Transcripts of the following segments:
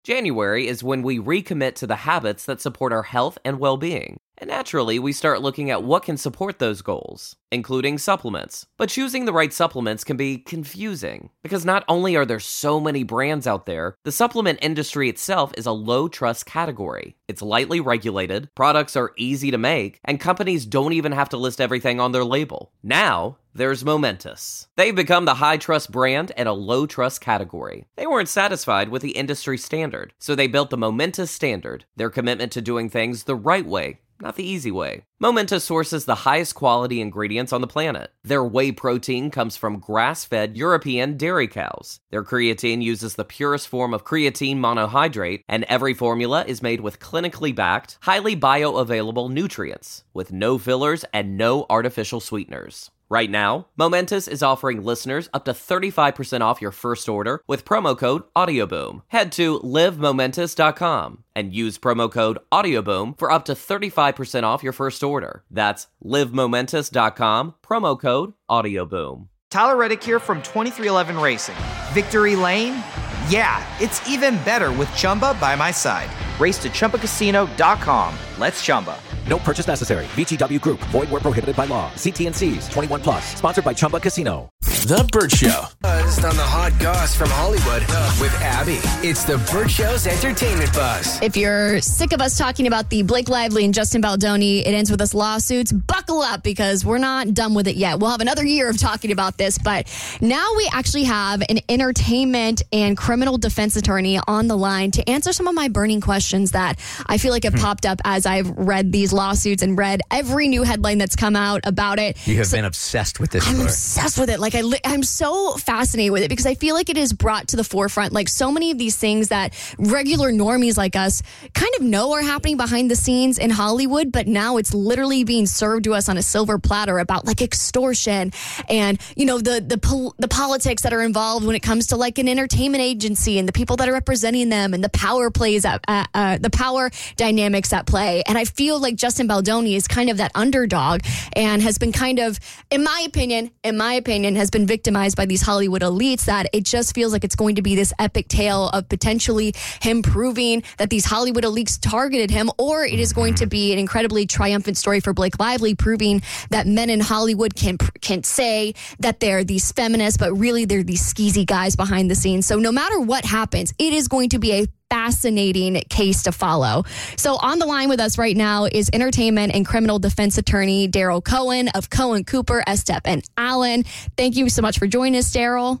January is when we recommit to the habits that support our health and well-being. And naturally, we start looking at what can support those goals, including supplements. But choosing the right supplements can be confusing, because not only are there so many brands out there, the supplement industry itself is a low-trust category. It's lightly regulated, products are easy to make, and companies don't even have to list everything on their label. Now, there's Momentous. They've become the high-trust brand in a low-trust category. They weren't satisfied with the industry standard, so they built the Momentous Standard, their commitment to doing things the right way, not the easy way. Momentous sources the highest quality ingredients on the planet. Their whey protein comes from grass-fed European dairy cows. Their creatine uses the purest form of creatine monohydrate, and every formula is made with clinically backed, highly bioavailable nutrients, with no fillers and no artificial sweeteners. Right now, Momentous is offering listeners up to 35% off your first order with promo code AudioBoom. Head to livemomentous.com and use promo code AudioBoom for up to 35% off your first order. That's livemomentous.com, promo code AudioBoom. Tyler Reddick here from 2311 Racing. Victory Lane? Yeah, it's even better with Chumba by my side. Race to ChumbaCasino.com. Let's Chumba. No purchase necessary. VGW Group. Void where prohibited by law. See T&Cs. 21 plus. Sponsored by Chumba Casino. The Burt Show. Buzzed on the hot goss from Hollywood with Abby. It's the Burt Show's entertainment buzz. If you're sick of us talking about the Blake Lively and Justin Baldoni, it ends with us lawsuits, buckle up because we're not done with it yet. We'll have another year of talking about this, but now we actually have an entertainment and criminal defense attorney on the line to answer some of my burning questions that I feel like have popped up as I've read these lawsuits and read every new headline that's come out about it. You have been obsessed with this. I'm obsessed with it. Like I'm so fascinated with it because I feel like it is brought to the forefront. Like so many of these things that regular normies like us kind of know are happening behind the scenes in Hollywood, but now it's literally being served to us on a silver platter about like extortion and, you know, the politics that are involved when it comes to like an entertainment agency and the people that are representing them and the power plays at the power dynamics at play. And I feel like Justin Baldoni is kind of that underdog and has been kind of, in my opinion, has been victimized by these Hollywood elites that it just feels like it's going to be this epic tale of potentially him proving that these Hollywood elites targeted him, or it is going to be an incredibly triumphant story for Blake Lively proving that men in Hollywood can say that they're these feminists, but really they're these skeezy guys behind the scenes. So no matter what happens, it is going to be a fascinating case to follow. So on the line with us right now is entertainment and criminal defense attorney Daryl Cohen of Cohen Cooper, Estep and Allen. Thank you so much for joining us, Daryl.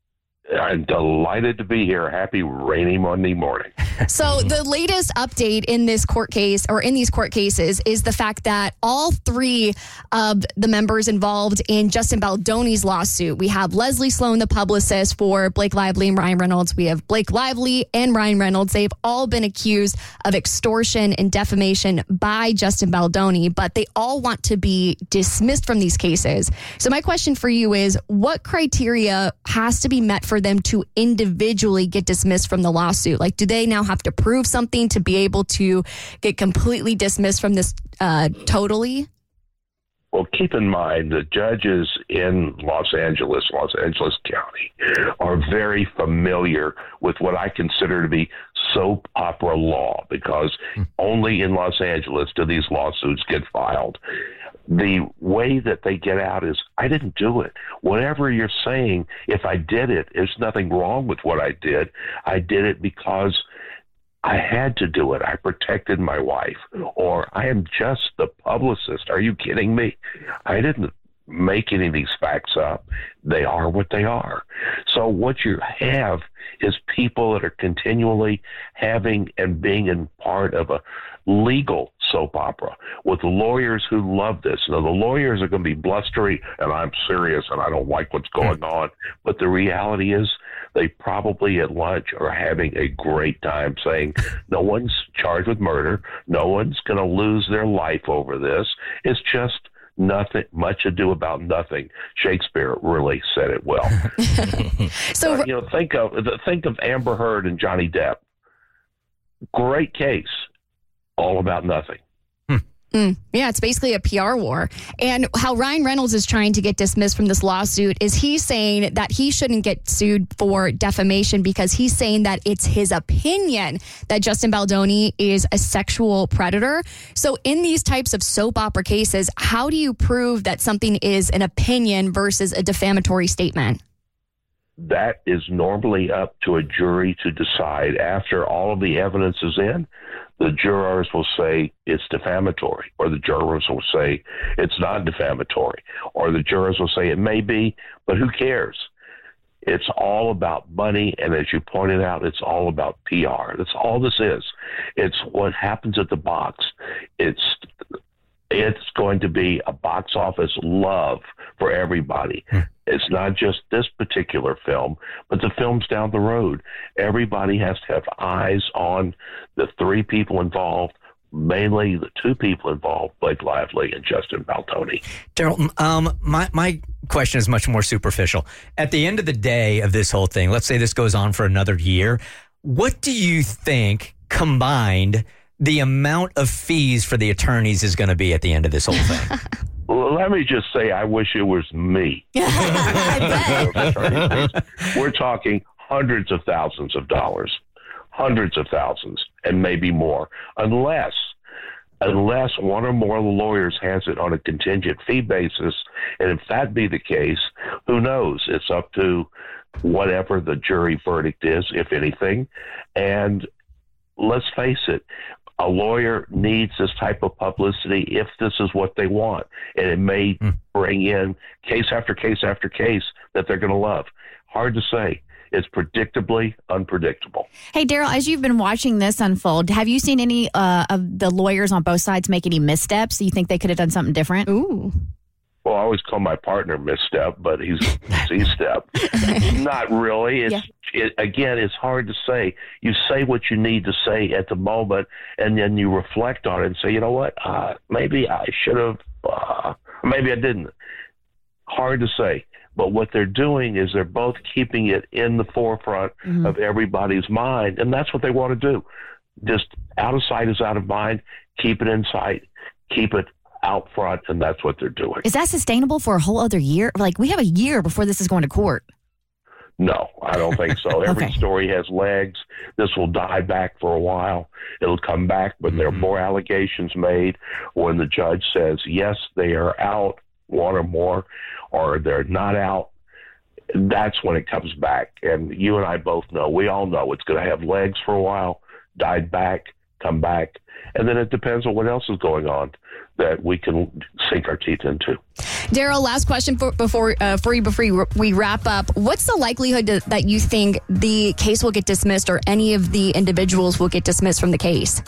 I'm delighted to be here. Happy rainy Monday morning. So the latest update in this court case, or in these court cases, is the fact that all three of the members involved in Justin Baldoni's lawsuit, we have Leslie Sloan, the publicist for Blake Lively and Ryan Reynolds. We have Blake Lively and Ryan Reynolds. They've all been accused of extortion and defamation by Justin Baldoni, but they all want to be dismissed from these cases. So my question for you is, what criteria has to be met for them to individually get dismissed from the lawsuit? Like, do they now have to prove something to be able to get completely dismissed from this totally? Well, keep in mind the judges in Los Angeles County, are very familiar with what I consider to be soap opera law, because only in Los Angeles do these lawsuits get filed. The way that they get out is, I didn't do it. Whatever you're saying, if I did it, there's nothing wrong with what I did. I did it because I had to do it. I protected my wife. Or I am just the publicist. Are you kidding me? I didn't make any of these facts up. They are what they are. So what you have is people that are continually having and being in part of a legal soap opera with lawyers who love this. Now, the lawyers are going to be blustery, and I'm serious, and I don't like what's going on. But the reality is they probably at lunch are having a great time saying, no one's charged with murder. No one's going to lose their life over this. It's just nothing, much ado about nothing. Shakespeare really said it well. So think of Amber Heard and Johnny Depp. Great case, all about nothing. Yeah, it's basically a PR war. And how Ryan Reynolds is trying to get dismissed from this lawsuit is he's saying that he shouldn't get sued for defamation because he's saying that it's his opinion that Justin Baldoni is a sexual predator. So in these types of soap opera cases, how do you prove that something is an opinion versus a defamatory statement? That is normally up to a jury to decide. After all of the evidence is in, the jurors will say it's defamatory, or the jurors will say it's not defamatory, or the jurors will say it may be, but who cares? It's all about money, and as you pointed out, it's all about PR. That's all this is. It's what happens at the box. It's going to be a box office love for everybody. It's not just this particular film, but the films down the road. Everybody has to have eyes on the three people involved, mainly the two people involved, Blake Lively and Justin Baldoni. Daryl, my question is much more superficial. At the end of the day of this whole thing, let's say this goes on for another year, what do you think combined the amount of fees for the attorneys is going to be at the end of this whole thing? Well, let me just say, I wish it was me. We're talking hundreds of thousands of dollars, hundreds of thousands, and maybe more, unless one or more of the lawyers has it on a contingent fee basis. And if that be the case, who knows? It's up to whatever the jury verdict is, if anything. And let's face it, a lawyer needs this type of publicity if this is what they want. And it may bring in case after case after case that they're going to love. Hard to say. It's predictably unpredictable. Hey, Daryl, as you've been watching this unfold, have you seen any of the lawyers on both sides make any missteps? Do you think they could have done something different? Ooh. Well, I always call my partner misstep, but he's C-step. Not really. Again, it's hard to say. You say what you need to say at the moment, and then you reflect on it and say, you know what, maybe I should have, maybe I didn't. Hard to say. But what they're doing is they're both keeping it in the forefront of everybody's mind, and that's what they want to do. Just out of sight is out of mind. Keep it in sight. Keep it out front, and that's what they're doing. Is that sustainable for a whole other year? Like, we have a year before this is going to court. No, I don't think so. Every story has legs. This will die back for a while. It'll come back, but there are more allegations made. When the judge says, yes, they are out, one or more, or they're not out, that's when it comes back. And you and I both know, we all know it's going to have legs for a while, died back, come back, and then it depends on what else is going on that we can sink our teeth into. Daryl, last question before we wrap up. What's the likelihood that you think the case will get dismissed or any of the individuals will get dismissed from the case?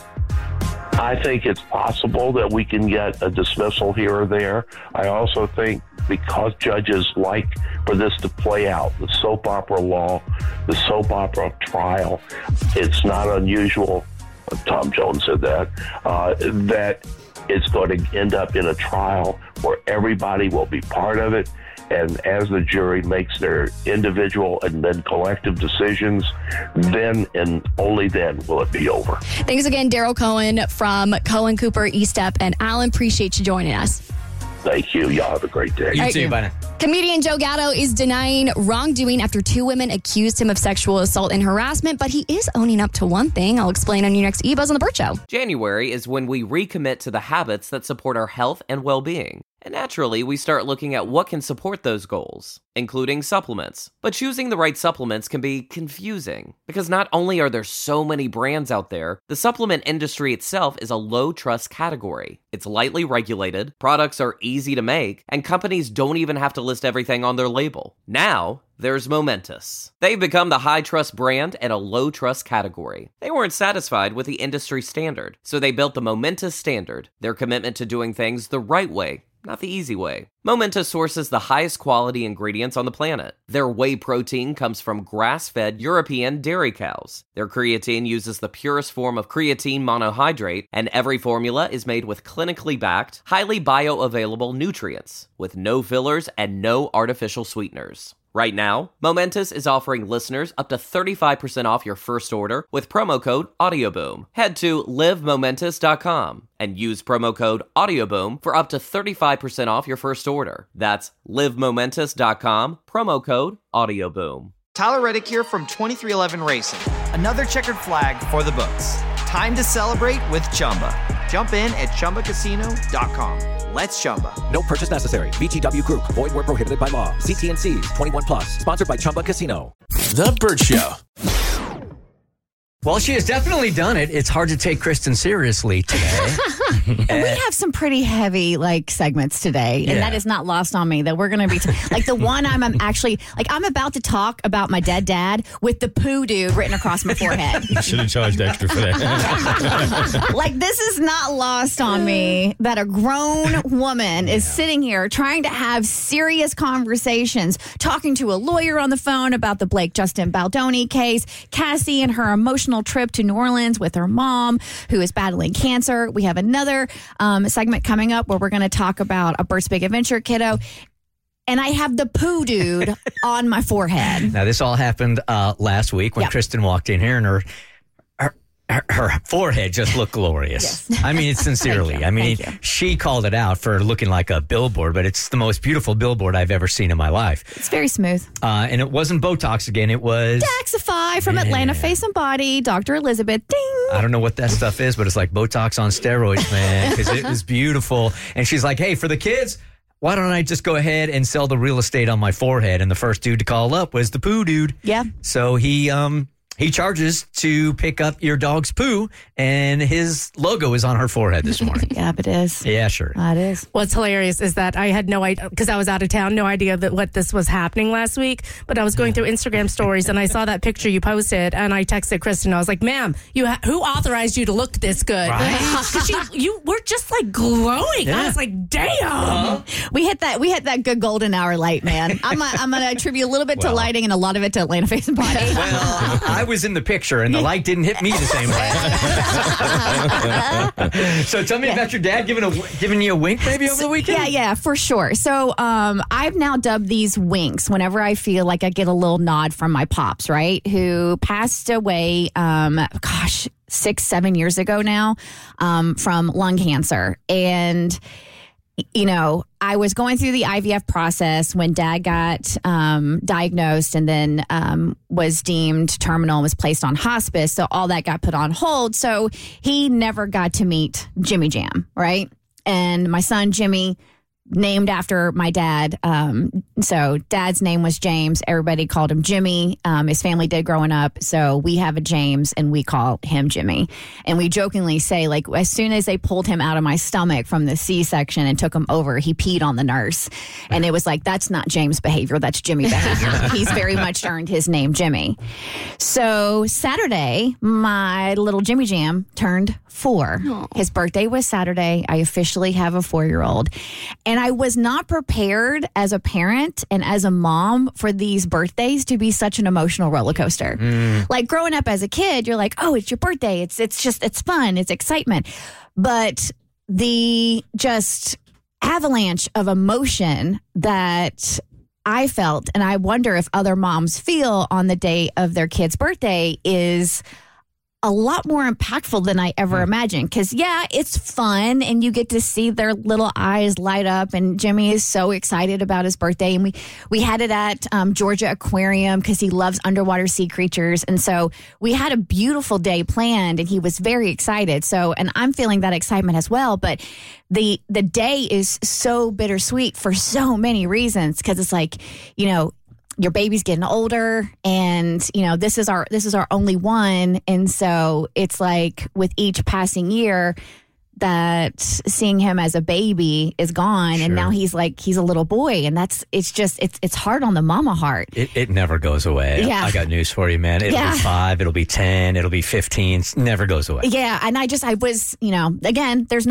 I think it's possible that we can get a dismissal here or there. I also think because judges like for this to play out, the soap opera law, the soap opera trial, it's not unusual, Tom Jones said that, that it's going to end up in a trial where everybody will be part of it. And as the jury makes their individual and then collective decisions, then and only then will it be over. Thanks again, Daryl Cohen from Cohen Cooper, Estep, and Allen. Appreciate you joining us. Thank you. Y'all have a great day. You too, bye now. Comedian Joe Gatto is denying wrongdoing after two women accused him of sexual assault and harassment, but he is owning up to one thing. I'll explain on your next eBuzz on the Burt Show. January is when we recommit to the habits that support our health and well-being. And naturally, we start looking at what can support those goals, including supplements. But choosing the right supplements can be confusing, because not only are there so many brands out there, the supplement industry itself is a low-trust category. It's lightly regulated, products are easy to make, and companies don't even have to list everything on their label. Now, there's Momentous. They've become the high-trust brand in a low-trust category. They weren't satisfied with the industry standard, so they built the Momentous Standard, their commitment to doing things the right way, not the easy way. Momentous sources the highest quality ingredients on the planet. Their whey protein comes from grass-fed European dairy cows. Their creatine uses the purest form of creatine monohydrate, and every formula is made with clinically backed, highly bioavailable nutrients, with no fillers and no artificial sweeteners. Right now, Momentous is offering listeners up to 35% off your first order with promo code AudioBoom. Head to livemomentous.com and use promo code AudioBoom for up to 35% off your first order. That's livemomentous.com, promo code AudioBoom. Tyler Reddick here from 2311 Racing. Another checkered flag for the books. Time to celebrate with Chumba. Jump in at ChumbaCasino.com. Let's Chumba. No purchase necessary. VGW Group. Void where prohibited by law. See T&Cs. 21 plus. Sponsored by Chumba Casino. The Burt Show. Well, she has definitely done it. It's hard to take Kristen seriously today. And we have some pretty heavy segments today, and that is not lost on me. That we're going to be the one I'm actually I'm about to talk about my dead dad with the poo dude written across my forehead. You should have charged extra for that. This is not lost on me that a grown woman is sitting here trying to have serious conversations, talking to a lawyer on the phone about the Blake Justin Baldoni case, Cassie and her emotional trip to New Orleans with her mom, who is battling cancer. We have another segment coming up where we're going to talk about a Burt's Big Adventure kiddo. And I have the poo dude on my forehead. Now, this all happened last week when Kristen walked in here and her forehead just looked glorious. Yes. I mean, it's sincerely. I mean, she called it out for looking like a billboard, but it's the most beautiful billboard I've ever seen in my life. It's very smooth. And it wasn't Botox again. It was Daxify from Atlanta Face and Body, Dr. Elizabeth. Ding. I don't know what that stuff is, but it's like Botox on steroids, man, because it was beautiful. And she's like, hey, for the kids, why don't I just go ahead and sell the real estate on my forehead? And the first dude to call up was the poo dude. Yeah. So he charges to pick up your dog's poo, and his logo is on her forehead this morning. Yeah, it is. Yeah, sure. It is. What's hilarious is that I had no idea, because I was out of town, no idea that what this was happening last week. But I was going through Instagram stories, and I saw that picture you posted, and I texted Kristen. I was like, ma'am, who authorized you to look this good? Because you were just glowing. Yeah. I was like, damn. We hit that good golden hour light, man. I'm going to attribute a little bit to lighting and a lot of it to Atlanta Face and Body. Well, I was in the picture, and the light didn't hit me the same way. So tell me about your dad giving you a wink maybe over the weekend? Yeah, for sure. So I've now dubbed these winks whenever I feel like I get a little nod from my pops, right? Who passed away, 6-7 years ago now, from lung cancer. And I was going through the IVF process when Dad got diagnosed and then was deemed terminal and was placed on hospice. So all that got put on hold. So he never got to meet Jimmy Jam, right? And my son, Jimmy, named after my dad. So Dad's name was James. Everybody called him Jimmy. His family did growing up. So we have a James and we call him Jimmy. And we jokingly say, as soon as they pulled him out of my stomach from the C-section and took him over, he peed on the nurse. And it was that's not James behavior. That's Jimmy behavior. He's very much earned his name, Jimmy. So Saturday, my little Jimmy Jam turned 4. Aww. His birthday was Saturday. I officially have a 4-year-old. And I was not prepared as a parent and as a mom for these birthdays to be such an emotional roller coaster. Growing up as a kid, you're like, oh, it's your birthday. It's fun. It's excitement. But the just avalanche of emotion that I felt, and I wonder if other moms feel on the day of their kid's birthday, is a lot more impactful than I ever imagined. Because, it's fun and you get to see their little eyes light up. And Jimmy is so excited about his birthday. And we had it at Georgia Aquarium because he loves underwater sea creatures. And so we had a beautiful day planned and he was very excited. So, and I'm feeling that excitement as well. But the day is so bittersweet for so many reasons because it's your baby's getting older and, this is our only one. And so it's with each passing year that seeing him as a baby is gone. Sure. And now he's a little boy. And it's hard on the mama heart. It never goes away. Yeah. I got news for you, man. It'll be 5, it'll be 10, it'll be 15. It never goes away. Yeah. And I was, again, there's no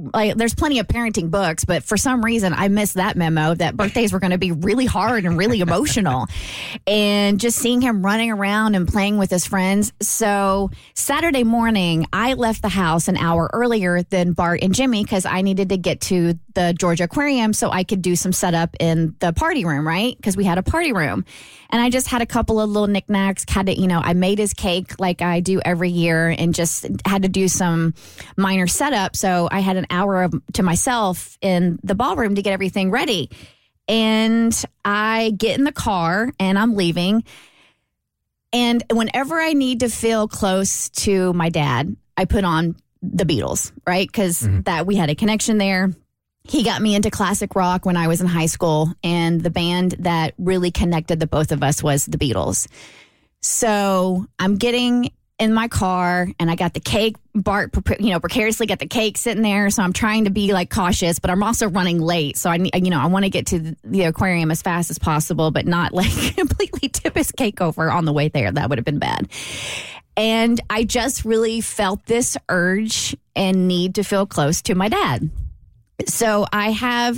there's plenty of parenting books, but for some reason I missed that memo that birthdays were going to be really hard and really emotional. And just seeing him running around and playing with his friends. So Saturday morning, I left the house an hour earlier than Bart and Jimmy because I needed to get to the Georgia Aquarium so I could do some setup in the party room, right? Because we had a party room. And I just had a couple of little knickknacks. I made his cake like I do every year and just had to do some minor setup. So I had an hour to myself in the ballroom to get everything ready. And I get in the car and I'm leaving. And whenever I need to feel close to my dad, I put on the Beatles, right? Because that we had a connection there. He got me into classic rock when I was in high school, and the band that really connected the both of us was the Beatles. So I'm getting in my car, and I got the cake. Bart, precariously got the cake sitting there. So I'm trying to be like cautious, but I'm also running late. So I want to get to the aquarium as fast as possible, but not like completely tip his cake over on the way there. That would have been bad. And I just really felt this urge and need to feel close to my dad. So I have,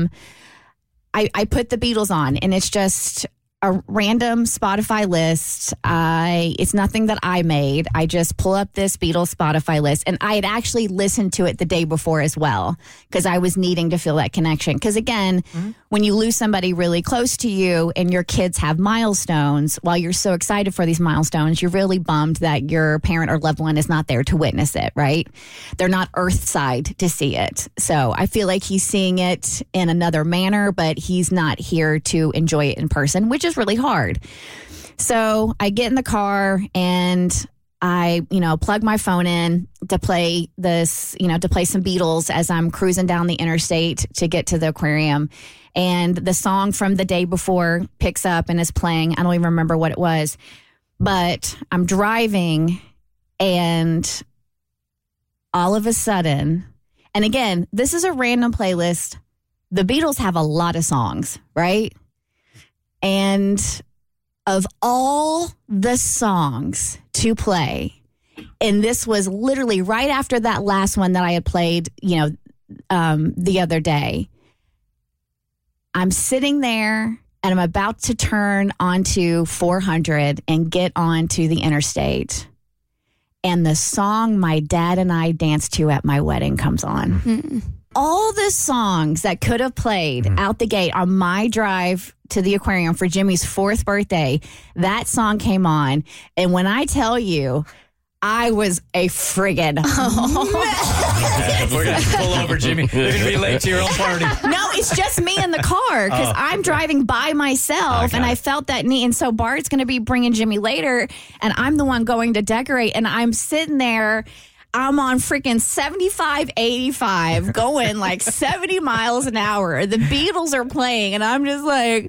I put the Beatles on, and it's just a random Spotify list. It's nothing that I made. I just pull up this Beatles Spotify list, and I had actually listened to it the day before as well because I was needing to feel that connection. Because again, when you lose somebody really close to you and your kids have milestones, while you're so excited for these milestones, you're really bummed that your parent or loved one is not there to witness it, right? They're not earthside to see it. So I feel like he's seeing it in another manner, but he's not here to enjoy it in person, which is really hard. So I get in the car and I, plug my phone in to play this, to play some Beatles as I'm cruising down the interstate to get to the aquarium. And the song from the day before picks up and is playing. I don't even remember what it was, but I'm driving and all of a sudden, and again, this is a random playlist. The Beatles have a lot of songs, right? And of all the songs to play, and this was literally right after that last one that I had played, the other day, I'm sitting there and I'm about to turn onto 400 and get onto the interstate. And the song my dad and I danced to at my wedding comes on. Mm-hmm. All the songs that could have played out the gate on my drive to the aquarium for Jimmy's 4th birthday, that song came on. And when I tell you, I was a friggin' mess. We're going to pull over, Jimmy. You're going to be late to your own party. No, it's just me in the car because I'm driving by myself, and I felt that need. And so Bart's going to be bringing Jimmy later, and I'm the one going to decorate, and I'm sitting there. I'm on freaking 75, 85, going like 70 miles an hour. The Beatles are playing, and I'm just like,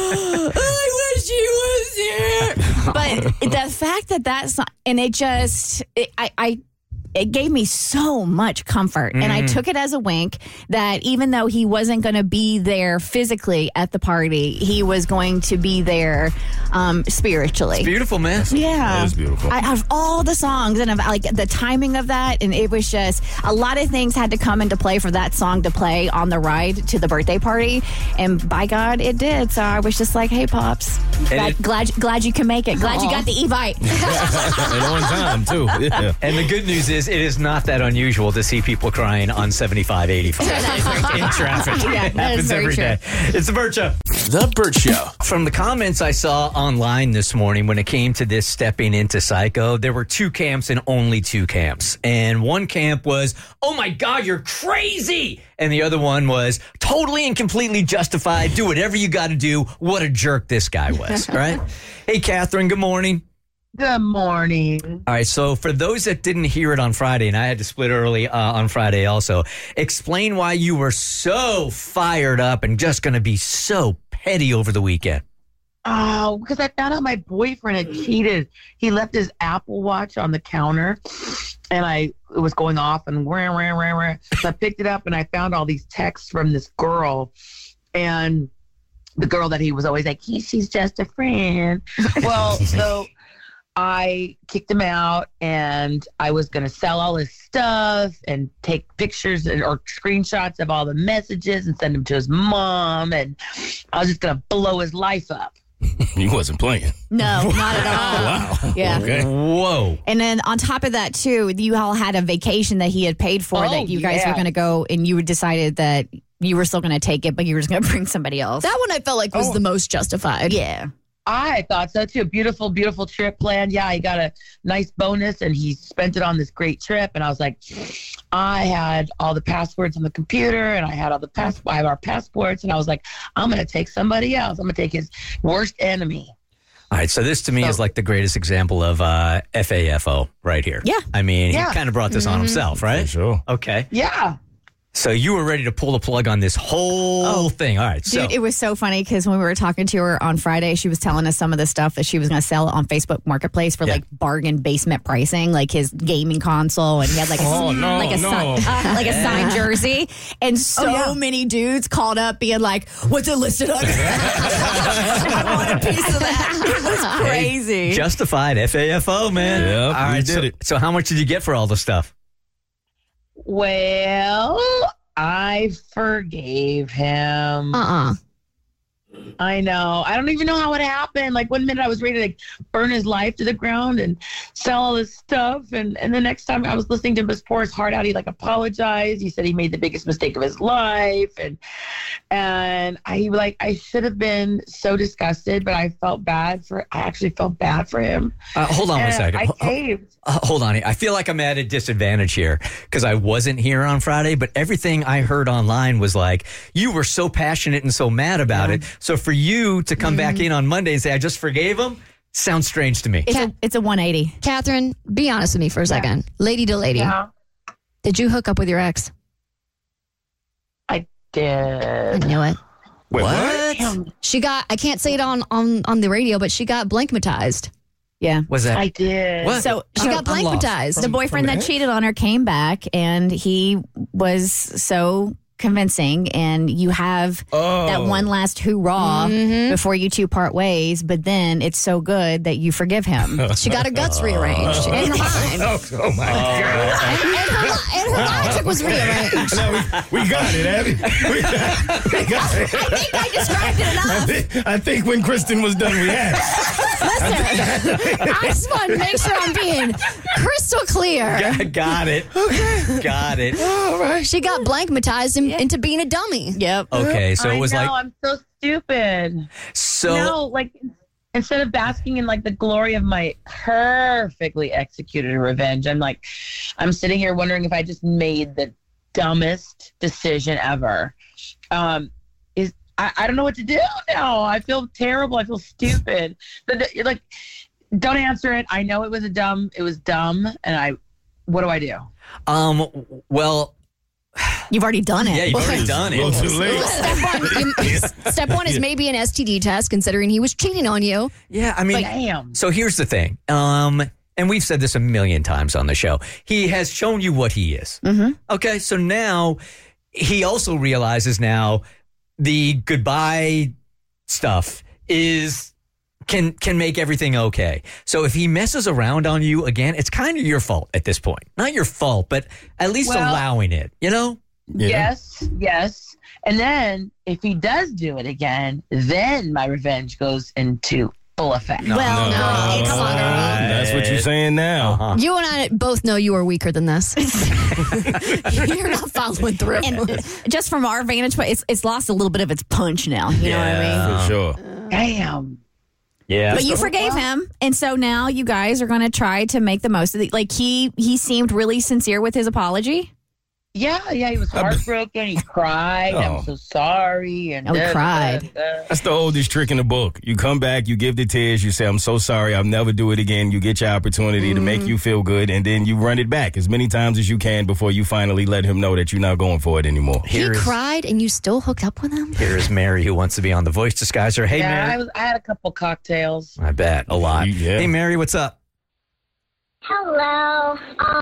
I wish he was here. But the fact that song, and it just, it gave me so much comfort. And I took it as a wink that even though he wasn't going to be there physically at the party, he was going to be there spiritually. It's beautiful, man. Yeah. That is beautiful. I have all the songs and like the timing of that. And it was just a lot of things had to come into play for that song to play on the ride to the birthday party. And by God, it did. So I was just like, hey, Pops, glad you can make it. Glad you got the Evite. And on time, too. Yeah. And the good news is it is not that unusual to see people crying on 75, 85 in traffic. Yeah, it happens every day. It's The Burt Show. The Burt Show. From the comments I saw online this morning when it came to this stepping into Psycho, there were 2 camps and only 2 camps. And one camp was, oh my God, you're crazy. And the other one was totally and completely justified. Do whatever you got to do. What a jerk this guy was, right? Hey, Catherine, good morning. Good morning. All right, so for those that didn't hear it on Friday, and I had to split early on Friday also, explain why you were so fired up and just going to be so petty over the weekend. Oh, because I found out my boyfriend had cheated. He left his Apple Watch on the counter, and it was going off, and so I picked it up, and I found all these texts from this girl, and the girl that he was always like, she's just a friend. Well, so I kicked him out, and I was going to sell all his stuff and take pictures or screenshots of all the messages and send them to his mom, and I was just going to blow his life up. You wasn't playing. No, not at all. Wow. Yeah. Okay. Whoa. And then on top of that, too, you all had a vacation that he had paid for that you guys were going to go, and you decided that you were still going to take it, but you were just going to bring somebody else. That one I felt like was the most justified. Yeah. I thought so too. Beautiful, beautiful trip planned. Yeah, he got a nice bonus and he spent it on this great trip. And I was like, I had all the passwords on the computer and I had all the I have our passports. And I was like, I'm going to take somebody else. I'm going to take his worst enemy. All right, so this to me is like the greatest example of FAFO right here. Yeah. I mean, Yeah. he kind of brought this on himself, right? For sure. Okay. Yeah. So you were ready to pull the plug on this whole thing. All right. So Dude, it was so funny because when we were talking to her on Friday, she was telling us some of the stuff that she was going to sell on Facebook Marketplace for like bargain basement pricing, like his gaming console, and he had like a signed jersey, and so many dudes called up being like, "What's it listed under?" I want a piece of that. It was crazy. Hey, justified FAFO, man. Yep, all right. we did it. So how much did you get for all the stuff? Well, I forgave him. I know. I don't even know how it happened. Like one minute I was ready to like, burn his life to the ground and sell all his stuff. And the next time I was listening to him just pour his heart out, he like apologized. He said he made the biggest mistake of his life. And I should have been so disgusted, but I actually felt bad for him. Hold on one second. I caved. Hold on. I feel like I'm at a disadvantage here because I wasn't here on Friday, but everything I heard online was like, you were so passionate and so mad about it. So for you to come back in on Monday and say, I just forgave him, sounds strange to me. It's a 180. Catherine, be honest with me for a second. Lady to lady. Yeah. Did you hook up with your ex? I did. I knew it. Wait, what? She got, I can't say it on the radio, but she got blankmatized. Yeah. Was that? I did. What? So She got blankmatized. the boyfriend that cheated on her came back, and he was so convincing, and you have that one last hoorah before you two part ways, but then it's so good that you forgive him. She got her guts rearranged in her mind. Oh my God. And her logic was rearranged. No, we got it, Abby. We got it. I think I described it enough. I think when Kristen was done, we had it. Listen, I just want to make sure I'm being crystal clear. Got it. Okay. Got it. All right. She got blankmatized into being a dummy. Yep. Okay, so it was I know, like I'm so stupid. so. No, like instead of basking in like the glory of my perfectly executed revenge, I'm sitting here wondering if I just made the dumbest decision ever. I don't know what to do now. I feel terrible. I feel stupid. Like, don't answer it. I know it was dumb. And what do I do? Well, you've already done it. Yeah, you've already done it. Well, too late. Step one is maybe an STD test, considering he was cheating on you. Yeah, I mean, Damn. so here's the thing. And we've said this a million times on the show. He has shown you what he is. Mm-hmm. Okay, so now he also realizes now the goodbye stuff can make everything okay. So if he messes around on you again, it's kind of your fault at this point. Not your fault, but at least allowing it, you know? Yeah. Yes. And then if he does do it again, then my revenge goes into full effect. Well, no, come on, girl. That's what you're saying now. Uh-huh. You and I both know you are weaker than this. You're not following through. And just from our vantage point, it's lost a little bit of its punch now. You know what I mean? For sure. Damn. Yeah. But you forgave him, and so now you guys are going to try to make the most of it. Like he seemed really sincere with his apology. Yeah, he was heartbroken. He cried. I'm so sorry. And he cried. That's the oldest trick in the book. You come back, you give the tears, you say, I'm so sorry, I'll never do it again. You get your opportunity to make you feel good, and then you run it back as many times as you can before you finally let him know that you're not going for it anymore. He cried and you still hooked up with him? Here's Mary, who wants to be on The Voice Disguiser. Hey, Mary. I had a couple cocktails. I bet. A lot. Yeah. Hey, Mary, what's up? Hello.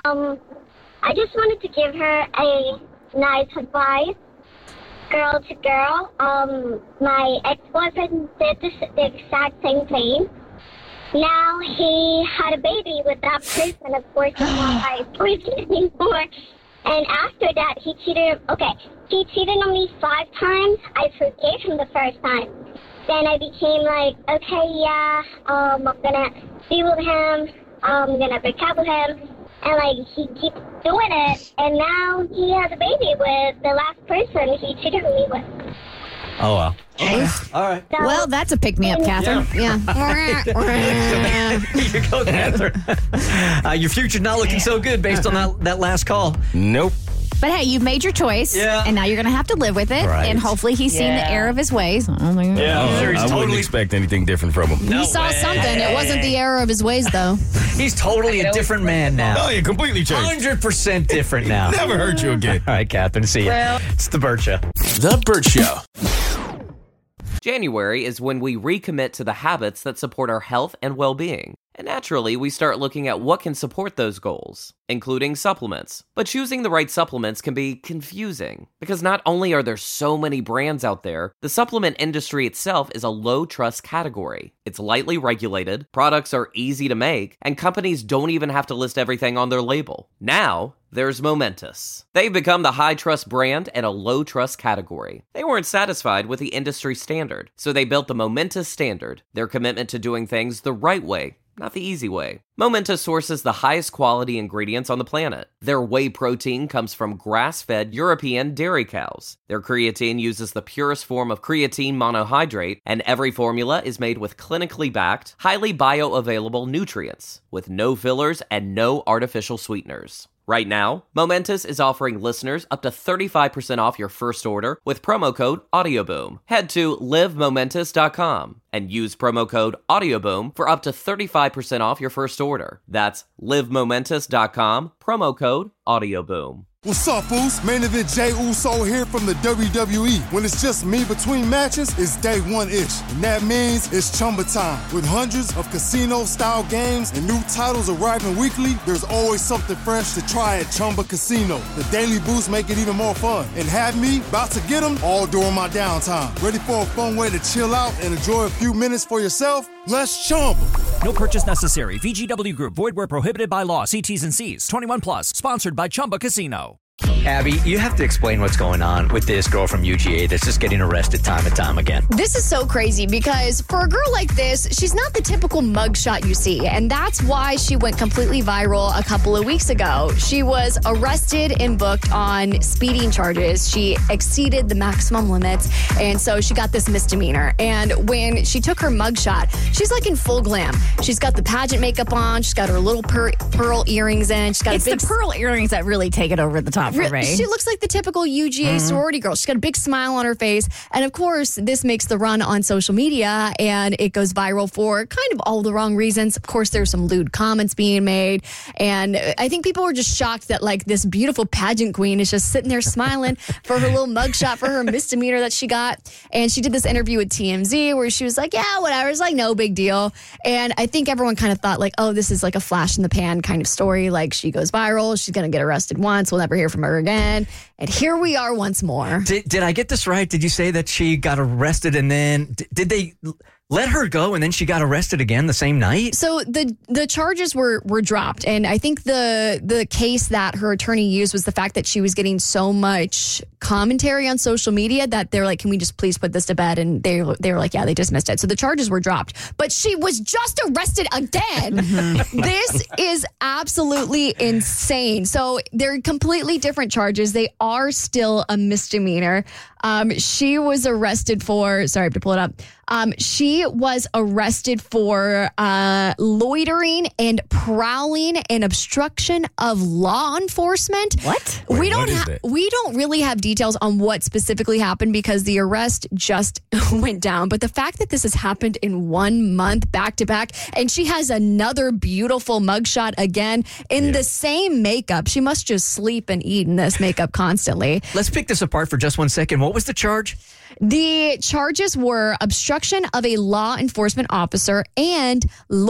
I just wanted to give her a nice advice, girl to girl. My ex-boyfriend did the exact same thing. now he had a baby with that person. Of course, he's not my boyfriend anymore. And after that, he cheated. Okay, he cheated on me 5 times. I forgave him the first time. Then I became like, okay, yeah, I'm gonna be with him. I'm gonna break up with him. And like, he keeps doing it. And now he has a baby with the last person he cheated on me with. Oh, wow. Okay. All right. So, Well, that's a pick-me-up, Catherine. Yeah. Here you go, Catherine. Your future's not looking so good based on that last call. Nope. But hey, you've made your choice, and now you're going to have to live with it. Right. And hopefully he's seen the error of his ways. Yeah, I sure he's wouldn't expect anything different from him. He saw something. It wasn't the error of his ways, though. He's totally a different man now. Oh, yeah, completely changed. 100% different now. Never hurt you again. All right, Catherine, see you. It's The Burt Show. The Burt Show. January is when we recommit to the habits that support our health and well-being. And naturally, we start looking at what can support those goals, including supplements. But choosing the right supplements can be confusing, because not only are there so many brands out there, the supplement industry itself is a low-trust category. It's lightly regulated, products are easy to make, and companies don't even have to list everything on their label. Now, there's Momentous. They've become the high-trust brand in a low-trust category. They weren't satisfied with the industry standard, so they built the Momentous Standard, their commitment to doing things the right way, not the easy way. Momentous sources the highest quality ingredients on the planet. Their whey protein comes from grass-fed European dairy cows. Their creatine uses the purest form of creatine monohydrate, and every formula is made with clinically backed, highly bioavailable nutrients, with no fillers and no artificial sweeteners. Right now, Momentous is offering listeners up to 35% off your first order with promo code AudioBoom. Head to livemomentous.com and use promo code AudioBoom for up to 35% off your first order. That's livemomentous.com, promo code AudioBoom. What's up, Boost? Main event Jey Uso here from the WWE. When it's just me between matches, it's day one-ish. And that means it's Chumba time. With hundreds of casino-style games and new titles arriving weekly, there's always something fresh to try at Chumba Casino. The Daily Boost make it even more fun. And have me about to get them all during my downtime. Ready for a fun way to chill out and enjoy a few minutes for yourself? Let's Chumba. No purchase necessary. VGW Group. Void where prohibited by law. See T's and C's. 21 plus. Sponsored by Chumba Casino. Abby, you have to explain what's going on with this girl from UGA that's just getting arrested time and time again. This is so crazy because for a girl like this, she's not the typical mugshot you see. And that's why she went completely viral a couple of weeks ago. She was arrested and booked on speeding charges. She exceeded the maximum limits. And so she got this misdemeanor. And when she took her mugshot, she's like in full glam. She's got the pageant makeup on. She's got her little pearl earrings in. She's got It's a big the pearl earrings that really take it over the top for me. She looks like the typical UGA sorority girl. She's got a big smile on her face. And of course, this makes the run on social media and it goes viral for kind of all the wrong reasons. Of course, there's some lewd comments being made. And I think people were just shocked that like this beautiful pageant queen is just sitting there smiling for her little mugshot for her misdemeanor that she got. And she did this interview with TMZ where she was like, yeah, whatever. It's like no big deal. And I think everyone kind of thought like, oh, this is like a flash in the pan kind of story. Like she goes viral. She's going to get arrested once. We'll never hear from her again. And here we are once more. Did I get this right? Did you say that she got arrested and then did they let her go and then she got arrested again the same night? So the charges were dropped. And I think the case that her attorney used was the fact that she was getting so much commentary on social media that they're like, can we just please put this to bed? And they were like, yeah, they dismissed it. So the charges were dropped. But she was just arrested again. This is absolutely insane. So they're completely different charges. They are still a misdemeanor. She was arrested for, sorry, I have to pull it up. She was arrested for loitering and prowling and obstruction of law enforcement. What? We don't really have details on what specifically happened because the arrest just went down. But the fact that this has happened in 1 month back to back, and she has another beautiful mugshot again in the same makeup. She must just sleep and eat in this makeup constantly. Let's pick this apart for just 1 second. What was the charge? The charges were obstruction of a law enforcement officer and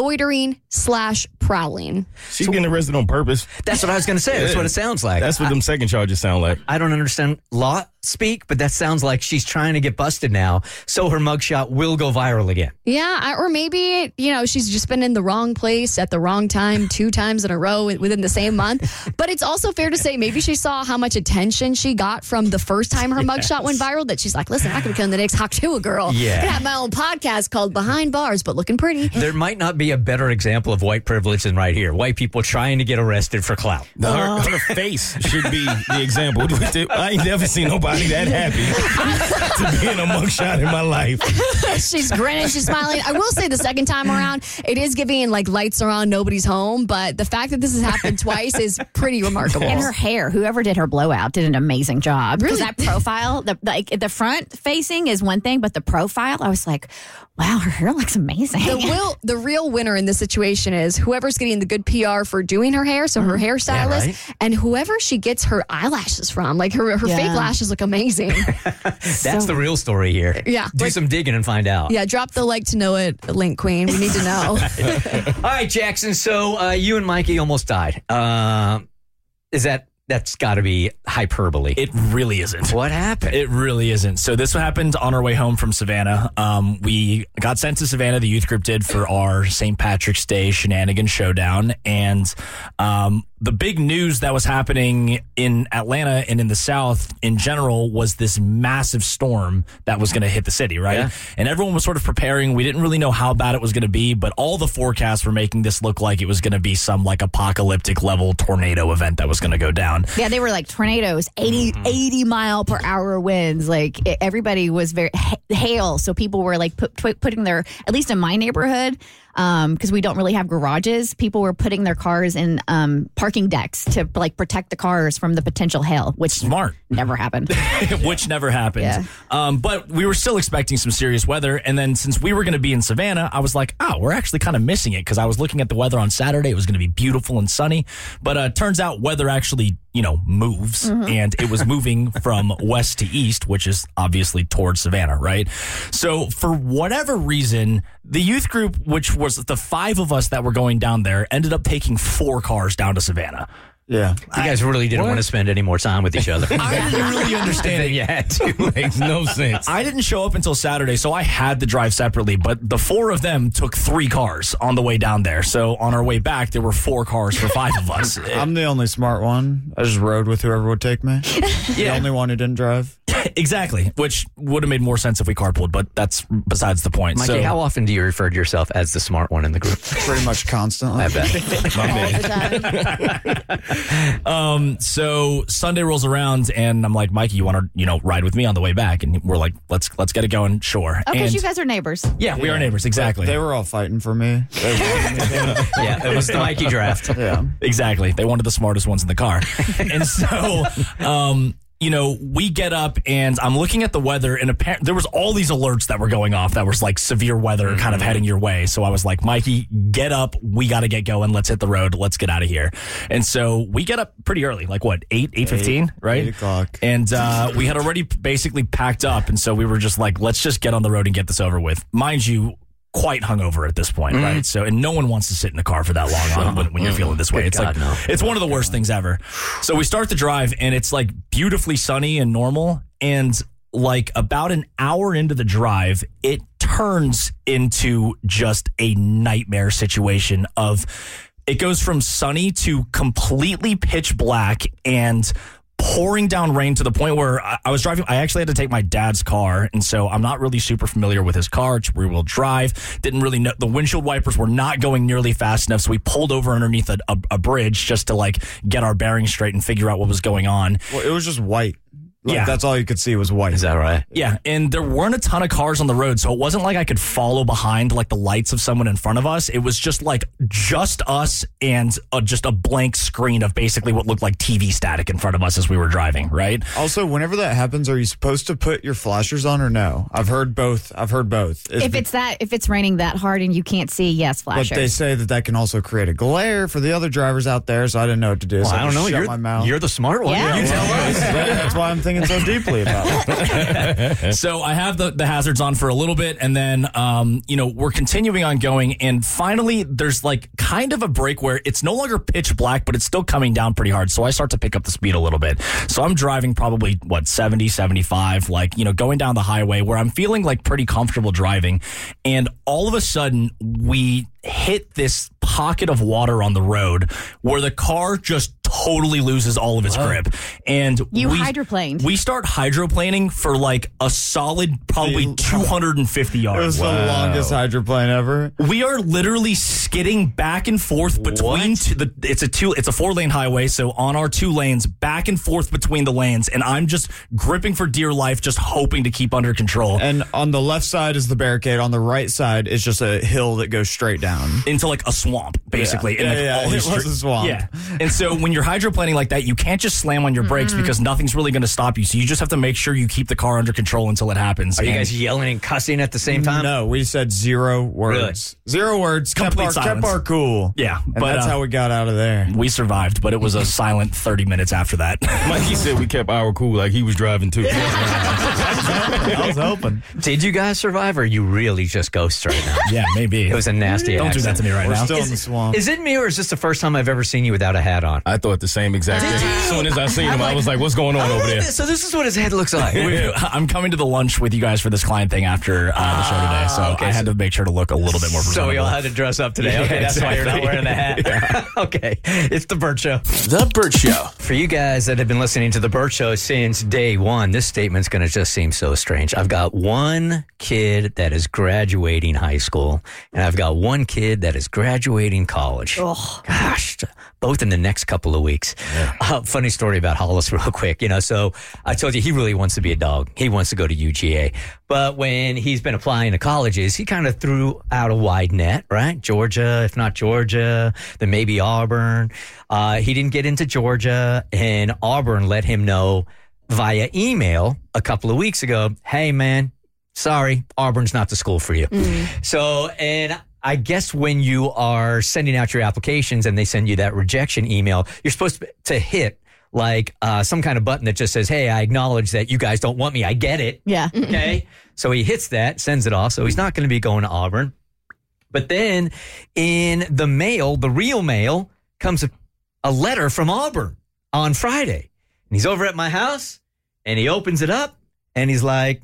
loitering/prowling. She's getting arrested on purpose. That's what I was going to say. That's what it sounds like. That's what them second charges sound like. I don't understand. speak, but that sounds like she's trying to get busted now, so her mugshot will go viral again. Yeah, or maybe, she's just been in the wrong place at the wrong time 2 times in a row within the same month. But it's also fair to say maybe she saw how much attention she got from the first time her mugshot went viral that she's like, listen, I could become the next Haktua girl. Yeah. I could have my own podcast called Behind Bars, but looking pretty. There might not be a better example of white privilege than right here. White people trying to get arrested for clout. Her face should be the example. I ain't never seen nobody that happy to be in a mugshot in my life. She's grinning, she's smiling. I will say the second time around, it is giving like lights are on, nobody's home. But the fact that this has happened twice is pretty remarkable. And her hair, whoever did her blowout did an amazing job. Because that profile, the front facing is one thing, but the profile, I was like, wow, her hair looks amazing. The real winner in this situation is whoever's getting the good PR for doing her hair, so her hairstylist, and whoever she gets her eyelashes from. Like her fake lashes look amazing. That's the real story here. Yeah. Do some digging and find out. Yeah, drop the like to know it link, Queen. We need to know. All right, Jackson. So you and Mikey almost died. That's got to be hyperbole. It really isn't. What happened? It really isn't. So this happened on our way home from Savannah. We got sent to Savannah, the youth group did, for our St. Patrick's Day shenanigan showdown. And the big news that was happening in Atlanta and in the South in general was this massive storm that was going to hit the city, right? Yeah. And everyone was sort of preparing. We didn't really know how bad it was going to be, but all the forecasts were making this look like it was going to be some like apocalyptic level tornado event that was going to go down. Yeah, they were like tornadoes, 80 mile per hour winds. Like everybody was very hail. So people were like putting their, at least in my neighborhood, because we don't really have garages, people were putting their cars in parking decks to like protect the cars from the potential hail, which smart never happened. Which never happened. Yeah. But we were still expecting some serious weather. And then since we were going to be in Savannah, I was like, we're actually kind of missing it, because I was looking at the weather on Saturday. It was going to be beautiful and sunny. But turns out weather actually, moves. And it was moving from west to east, which is obviously towards Savannah, right? So for whatever reason, the youth group, which was the 5 of us that were going down there, ended up taking 4 cars down to Savannah. Yeah. You guys really didn't want to spend any more time with each other. I didn't really understand it. You had to. Makes no sense. I didn't show up until Saturday, so I had to drive separately. But the 4 of them took 3 cars on the way down there. So on our way back, there were 4 cars for 5 of us. I'm the only smart one. I just rode with whoever would take me. The only one who didn't drive. Exactly, which would have made more sense if we carpooled, but that's besides the point. Mikey, how often do you refer to yourself as the smart one in the group? Pretty much constantly. I bet. So Sunday rolls around, and I'm like, Mikey, you want to ride with me on the way back? And we're like, let's get it going. Sure. Oh, because and you guys are neighbors. Yeah, we are neighbors. Exactly. They were all fighting for me. Yeah, it was the Mikey draft. Yeah, exactly. They wanted the smartest ones in the car, and so. We get up and I'm looking at the weather, and there was all these alerts that were going off that was like severe weather kind of heading your way. So I was like, Mikey, get up. We got to get going. Let's hit the road. Let's get out of here. And so we get up pretty early, like what, 8:15, right? 8 o'clock. And we had already basically packed up. And so we were just like, let's just get on the road and get this over with. Mind you, quite hungover at this point, right? So, and no one wants to sit in a car for that long when you're feeling this way. It's God, no. It's one of the worst things ever. So we start the drive, and it's like beautifully sunny and normal. And like about an hour into the drive, it turns into just a nightmare situation of, it goes from sunny to completely pitch black and pouring down rain to the point where I was driving. I actually had to take my dad's car, and so I'm not really super familiar with his car. It's rear-wheel drive. Didn't really know. The windshield wipers were not going nearly fast enough, so we pulled over underneath a bridge just to like get our bearings straight and figure out what was going on. Well, it was just white. That's all you could see was white. Is that right? Yeah, and there weren't a ton of cars on the road, so it wasn't like I could follow behind like the lights of someone in front of us. It was just like just us and just a blank screen of basically what looked like TV static in front of us as we were driving, right? Also, whenever that happens, are you supposed to put your flashers on or no? I've heard both. If it's raining that hard and you can't see, yes, flashers. But they say that can also create a glare for the other drivers out there, so I didn't know what to do. Well, so I don't know. Shut my mouth. You're the smart one. Yeah. You tell us. That's why I'm thinking thinking so deeply about it. So I have the hazards on for a little bit, and then, we're continuing on going, and finally there's like kind of a break where it's no longer pitch black, but it's still coming down pretty hard. So I start to pick up the speed a little bit. So I'm driving probably, 70, 75, going down the highway where I'm feeling like pretty comfortable driving. And all of a sudden we hit this pocket of water on the road where the car just totally loses all of its grip. And you hydroplaned. We start hydroplaning for like a solid probably 250 yards. It was the longest hydroplane ever. We are literally skidding back and forth between it's a 4-lane highway, so on our 2 lanes, back and forth between the lanes, and I'm just gripping for dear life, just hoping to keep under control. And on the left side is the barricade, on the right side is just a hill that goes straight down into like a swamp, basically. Yeah, all it was a swamp. Yeah. And so when you're hydroplaning like that, you can't just slam on your brakes because nothing's really going to stop you. So you just have to make sure you keep the car under control until it happens. Are you guys yelling and cussing at the same time? No, we said 0 words. Really? 0 words. Complete silence. Kept our cool. Yeah. And that's how we got out of there. We survived, but it was a silent 30 minutes after that. Mikey said we kept our cool like he was driving too. I was hoping. Did you guys survive, or you really just ghost right now? Yeah, maybe. It was a nasty Don't do that to me right We're now. still in the swamp. Is it me, or is this the first time I've ever seen you without a hat on? I thought the same exact thing. As soon as I seen him, I was like, what's going on over there? So this is what his head looks like. I'm coming to the lunch with you guys for this client thing after the show today, so I had to make sure to look a little bit more presentable. So we all had to dress up today. Okay, that's why you're not wearing the hat. Okay, it's The Burt Show. The Burt Show. For you guys that have been listening to The Burt Show since day one, this statement's going to just seem so strange. I've got one kid that is graduating high school, and I've got one kid that is graduating college. Oh, gosh, both in the next couple of weeks. Yeah. Funny story about Hollis real quick. So I told you he really wants to be a dog. He wants to go to UGA. But when he's been applying to colleges, he kind of threw out a wide net, right? Georgia, if not Georgia, then maybe Auburn. He didn't get into Georgia, and Auburn let him know via email a couple of weeks ago, hey, man, sorry, Auburn's not the school for you. So, and I guess when you are sending out your applications and they send you that rejection email, you're supposed to hit like some kind of button that just says, hey, I acknowledge that you guys don't want me. I get it. Yeah. Okay. So he hits that, sends it off. So he's not going to be going to Auburn. But then in the mail, the real mail, comes a letter from Auburn on Friday. And he's over at my house and he opens it up and he's like,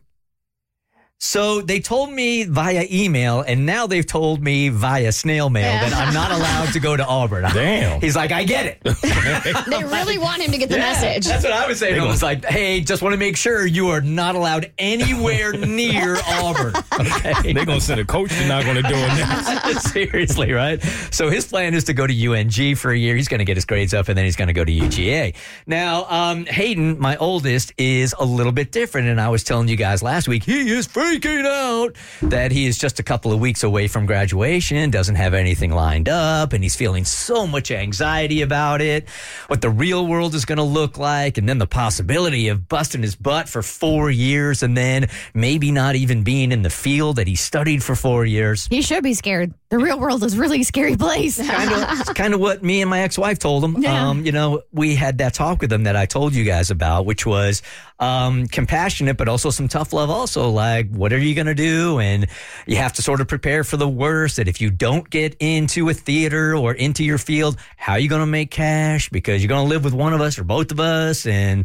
so they told me via email, and now they've told me via snail mail that I'm not allowed to go to Auburn. Damn. He's like, I get it. They really want him to get the message. That's what I was saying. I was like, hey, just want to make sure you are not allowed anywhere near Auburn. Okay? They're going to send a coach. They're not going to do it. Seriously, right? So his plan is to go to UNG for a year. He's going to get his grades up, and then he's going to go to UGA. Now, Hayden, my oldest, is a little bit different, and I was telling you guys last week, he is freaking out that he is just a couple of weeks away from graduation, doesn't have anything lined up, and he's feeling so much anxiety about it, what the real world is going to look like, and then the possibility of busting his butt for 4 years and then maybe not even being in the field that he studied for 4 years. He should be scared. The real world is really a scary place. It's kind of what me and my ex-wife told him. Yeah. We had that talk with him that I told you guys about, which was compassionate, but also some tough love also. Like, what are you going to do? And you have to sort of prepare for the worst, that if you don't get into a theater or into your field, how are you going to make cash? Because you're going to live with one of us or both of us. And,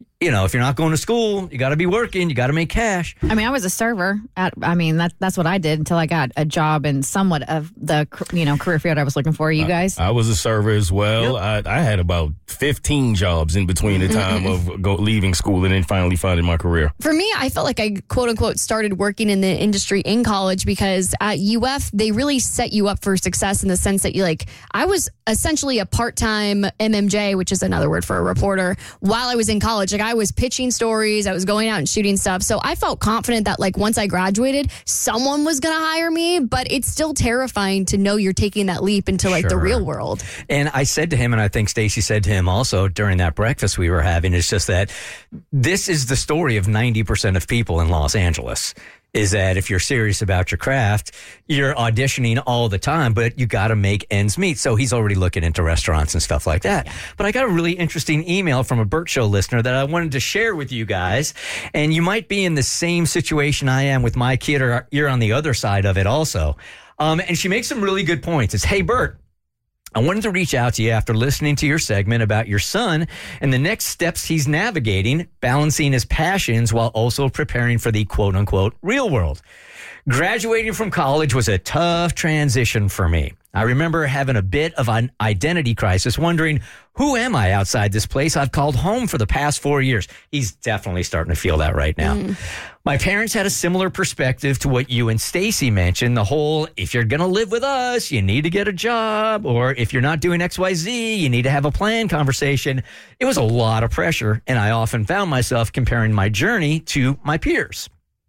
if you're not going to school, you got to be working. You got to make cash. I mean, I was a server. That's what I did until I got a job in somewhat of the career field I was looking for. You guys? I was a server as well. Yep. I had about 15 jobs in between the time of leaving school and then finally finding my career. For me, I felt like I quote unquote started working in the industry in college because at UF they really set you up for success in the sense that I was essentially a part-time MMJ, which is another word for a reporter, while I was in college. I was pitching stories, I was going out and shooting stuff. So I felt confident that once I graduated, someone was going to hire me, but it's still terrifying to know you're taking that leap into the real world. And I said to him, and I think Stacey said to him also during that breakfast we were having, it's just that this is the story of 90% of people in Los Angeles. is that if you're serious about your craft, you're auditioning all the time, but you got to make ends meet. So he's already looking into restaurants and stuff like that. But I got a really interesting email from a Burt Show listener that I wanted to share with you guys. And you might be in the same situation I am with my kid, or you're on the other side of it also. And she makes some really good points. It's, hey, Burt, I wanted to reach out to you after listening to your segment about your son and the next steps he's navigating, balancing his passions while also preparing for the quote-unquote real world. Graduating from college was a tough transition for me. I remember having a bit of an identity crisis, wondering, who am I outside this place I've called home for the past 4 years? He's definitely starting to feel that right now. My parents had a similar perspective to what you and Stacy mentioned, the whole, if you're going to live with us, you need to get a job, or if you're not doing XYZ, you need to have a plan conversation. It was a lot of pressure, and I often found myself comparing my journey to my peers.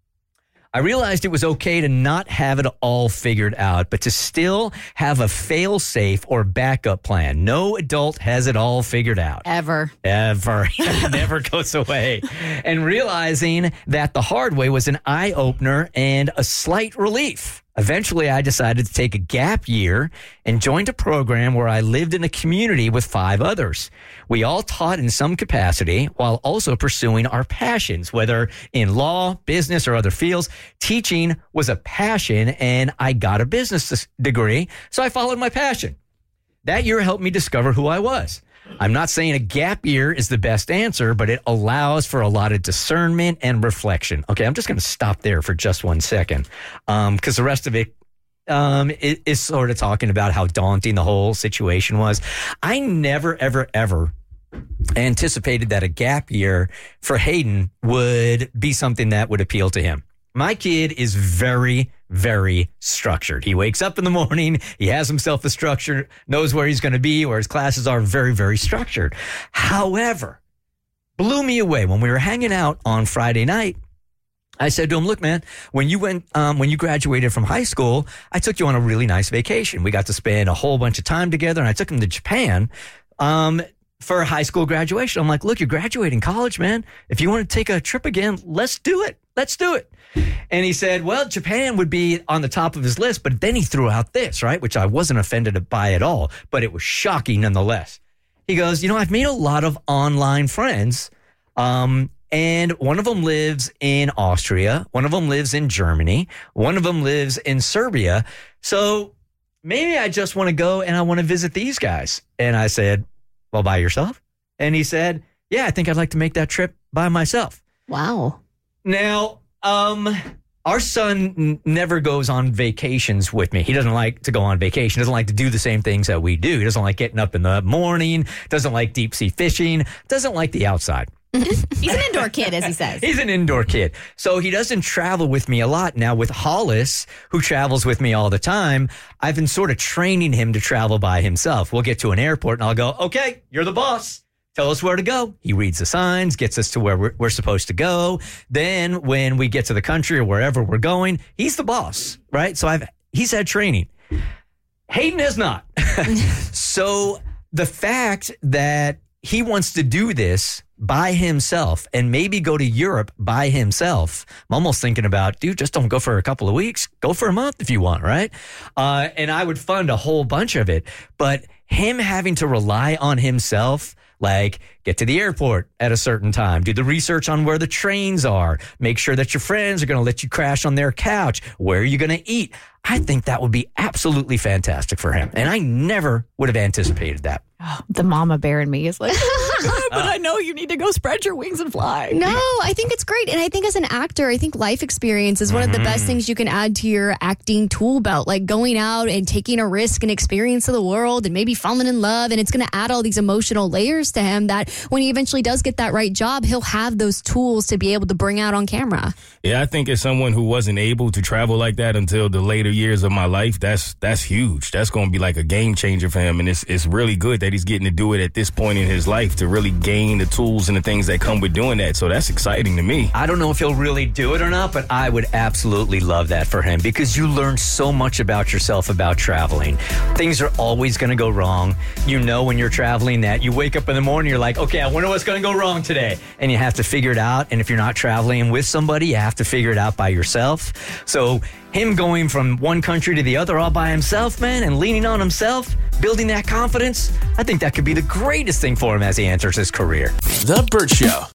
I realized it was okay to not have it all figured out, but to still have a fail-safe or backup plan. No adult has it all figured out. Ever. It never goes away. And realizing that the hard way was an eye-opener and a slight relief. Eventually, I decided to take a gap year and joined a program where I lived in a community with 5 others. We all taught in some capacity while also pursuing our passions, whether in law, business, or other fields. Teaching was a passion, and I got a business degree, so I followed my passion. That year helped me discover who I was. I'm not saying a gap year is the best answer, but it allows for a lot of discernment and reflection. Okay, I'm just going to stop there for just 1 second, because the rest of it is sort of talking about how daunting the whole situation was. I never, ever, ever anticipated that a gap year for Hayden would be something that would appeal to him. My kid is very, very structured. He wakes up in the morning, he has himself a structure, knows where he's going to be, where his classes are, very, very structured. However, blew me away when we were hanging out on Friday night. I said to him, look, man, when you graduated from high school, I took you on a really nice vacation. We got to spend a whole bunch of time together, and I took him to Japan for a high school graduation. I'm like, look, you're graduating college, man. If you want to take a trip again, let's do it. Let's do it. And he said, well, Japan would be on the top of his list, but then he threw out this, right, which I wasn't offended by at all, but it was shocking nonetheless. He goes, I've made a lot of online friends, and one of them lives in Austria, one of them lives in Germany, one of them lives in Serbia, so maybe I just want to go and I want to visit these guys. And I said, well, by yourself? And he said, yeah, I think I'd like to make that trip by myself. Wow. Now, our son never goes on vacations with me. He doesn't like to go on vacation. Doesn't like to do the same things that we do. He doesn't like getting up in the morning. Doesn't like deep sea fishing. Doesn't like the outside. He's an indoor kid, as he says. He's an indoor kid. So he doesn't travel with me a lot. Now, with Hollis, who travels with me all the time, I've been sort of training him to travel by himself. We'll get to an airport and I'll go, okay, you're the boss. Tell us where to go. He reads the signs, gets us to where we're supposed to go. Then when we get to the country or wherever we're going, he's the boss, right? So he's had training. Hayden has not. So the fact that he wants to do this by himself and maybe go to Europe by himself, I'm almost thinking about, dude, just don't go for a couple of weeks. Go for a month if you want, right? And I would fund a whole bunch of it. But him having to rely on himself, like get to the airport at a certain time, do the research on where the trains are, make sure that your friends are going to let you crash on their couch, where are you going to eat? I think that would be absolutely fantastic for him. And I never would have anticipated that. Oh, the mama bear in me is like, but I know you need to go spread your wings and fly. No, I think it's great. And I think as an actor, I think life experience is one of the best things you can add to your acting tool belt, like going out and taking a risk and experience of the world and maybe falling in love. And it's going to add all these emotional layers to him that when he eventually does get that right job, he'll have those tools to be able to bring out on camera. Yeah, I think as someone who wasn't able to travel like that until the later years of my life, that's huge. That's going to be like a game changer for him. And it's really good that he's getting to do it at this point in his life to really gain the tools and the things that come with doing that. So that's exciting to me. I don't know if he'll really do it or not, but I would absolutely love that for him because you learn so much about yourself about traveling. Things are always going to go wrong. You know when you're traveling that you wake up in the morning, you're like, okay, I wonder what's going to go wrong today. And you have to figure it out. And if you're not traveling with somebody, you have to figure it out by yourself. So him going from one country to the other all by himself, man, and leaning on himself, building that confidence, I think that could be the greatest thing for him as he enters his career. The Burt Show.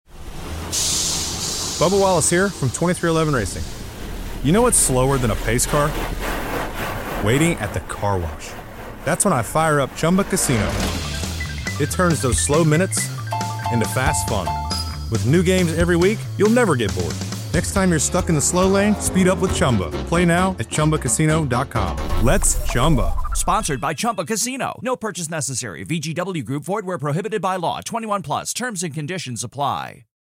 Bubba Wallace here from 2311 Racing. You know what's slower than a pace car? Waiting at the car wash. That's when I fire up Chumba Casino. It turns those slow minutes into fast fun. With new games every week, you'll never get bored. Next time you're stuck in the slow lane, speed up with Chumba. Play now at ChumbaCasino.com. Let's Chumba. Sponsored by Chumba Casino. No purchase necessary. VGW Group. Void where prohibited by law. 21 plus. Terms and conditions apply.